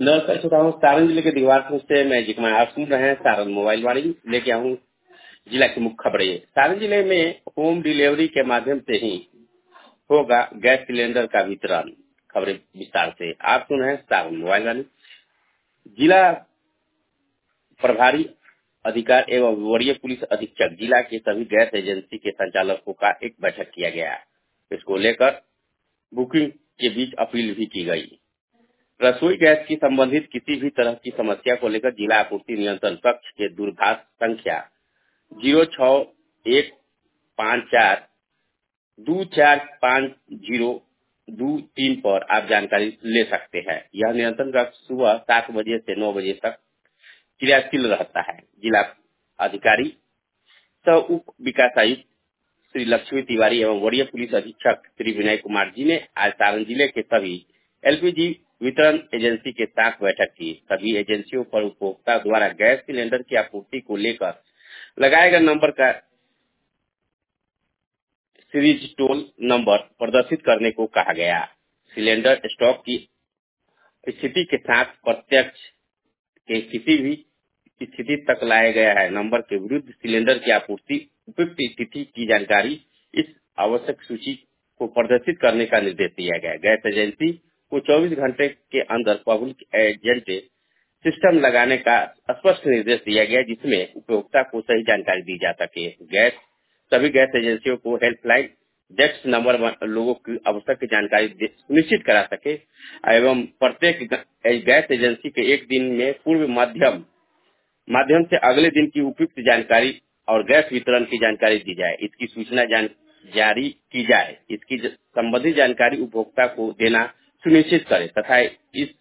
नमस्कार श्रोताओं, सारण जिले के दीवारपुर से मैं जिकमान आप सुन रहे हैं सारण मोबाइल वाणी। लेके आऊँ जिला की मुख्य खबरें। सारण जिले में होम डिलीवरी के माध्यम से ही होगा गैस सिलेंडर का वितरण। खबरें विस्तार से आप सुन रहे हैं सारण मोबाइल वाणी। जिला प्रभारी अधिकार एवं वरीय पुलिस अधीक्षक जिला के सभी गैस एजेंसी के संचालकों का एक बैठक किया गया। इसको लेकर बुकिंग के बीच अपील भी की गई। रसोई गैस की संबंधित किसी भी तरह की समस्या को लेकर जिला आपूर्ति नियंत्रण कक्ष के दूरभाष संख्या 06154245023 पर आप जानकारी ले सकते हैं। यह नियंत्रण कक्ष सुबह 7 बजे से 9 बजे तक क्रियाशील रहता है। जिला अधिकारी सह उप विकास आयुक्त श्री लक्ष्मी तिवारी एवं वरीय पुलिस अधीक्षक श्री विनय कुमार जी ने आज सारण जिले के सभी एलपीजी वितरण एजेंसी के साथ बैठक की। सभी एजेंसियों पर उपभोक्ता द्वारा गैस सिलेंडर की आपूर्ति को लेकर लगाए गए नंबर का सीरीज टोल नंबर प्रदर्शित करने को कहा गया। सिलेंडर स्टॉक की स्थिति के साथ प्रत्यक्ष के किसी भी स्थिति तक लाया गया है नंबर के विरुद्ध सिलेंडर की आपूर्ति उपयुक्त स्थिति की जानकारी इस आवश्यक सूची को प्रदर्शित करने का निर्देश दिया गया। गैस एजेंसी को 24 घंटे के अंदर पब्लिक एजेंट सिस्टम लगाने का स्पष्ट निर्देश दिया गया, जिसमें उपभोक्ता को सही जानकारी दी जा सके। सभी गैस एजेंसियों को हेल्पलाइन डेस्क नंबर लोगों की आवश्यक जानकारी सुनिश्चित करा सके एवं प्रत्येक गैस एजेंसी के एक दिन में पूर्व माध्यम से अगले दिन की उपयुक्त जानकारी और गैस वितरण की जानकारी दी जाए। इसकी सूचना जारी की जाए। इसकी संबंधित जानकारी उपभोक्ता को देना सुनिश्चित करें तथा इस